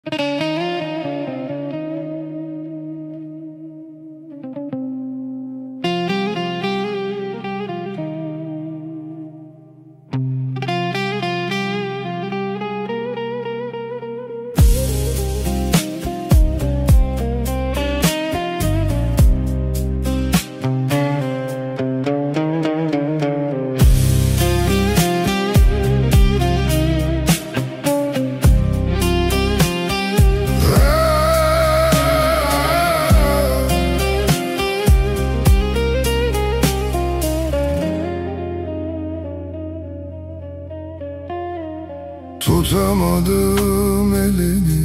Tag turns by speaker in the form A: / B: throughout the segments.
A: Tutamadım elini,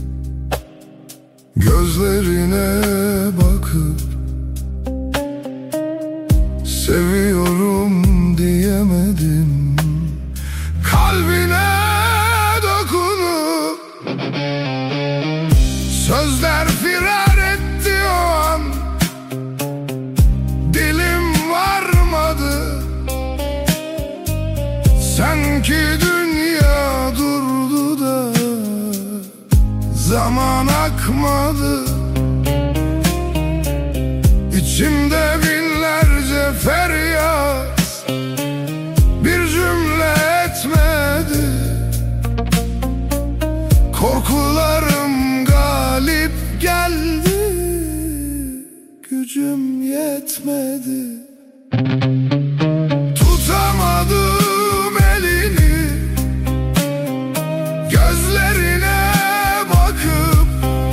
A: gözlerine bakıp seviyorum diyemedim. Kalbine dokunup sözler firar etti o an. Dilim varmadı, sanki dünya durdu da zaman akmadı. İçimde binlerce feryat bir cümle etmedi. Korkularım galip geldi, gücüm yetmedi. Tutamadım elini, gözlerine bakıp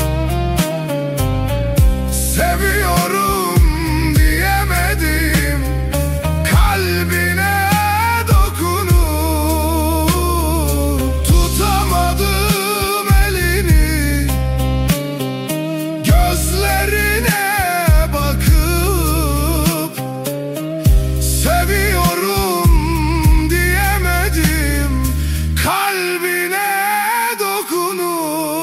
A: seviyorum diyemedim. Kalbine dokunup tutamadım elini, gözlerine bakıp seviyorum diyemedim. Kalbine dokunup.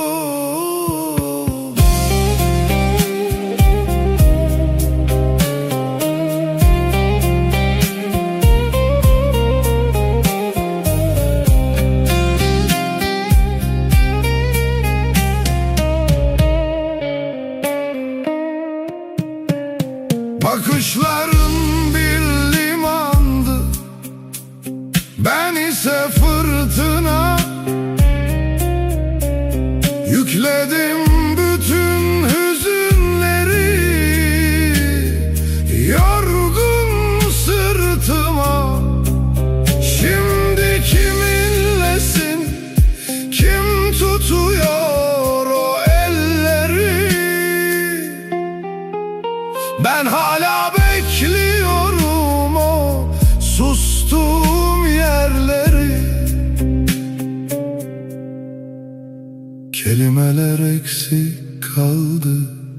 A: Bakışların bir limandı, ben ise fırtına. Yükledim bütün hüzünleri yorgun sırtıma. Şimdi kiminlesin, kim tutuyor o elleri? Ben hala bekliyorum o sustuğum yerleri. Kelimeler eksik kaldı,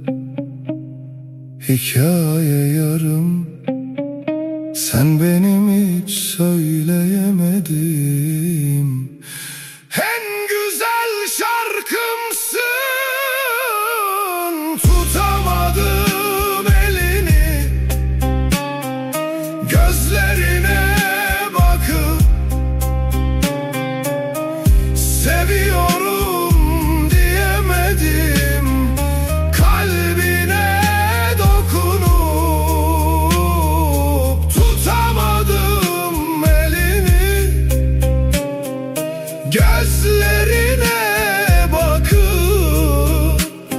A: hikaye yarım. Sen benim hiç söyleyemediğim en güzel şarkımsın. Tutamadım elini, gözlerine bakıp seviyorum diyemedim. Kalbine dokunup tutamadım elini, gözlerine bakıp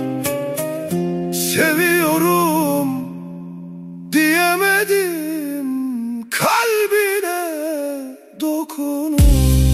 A: seviyorum diyemedim. Kalbine dokunup.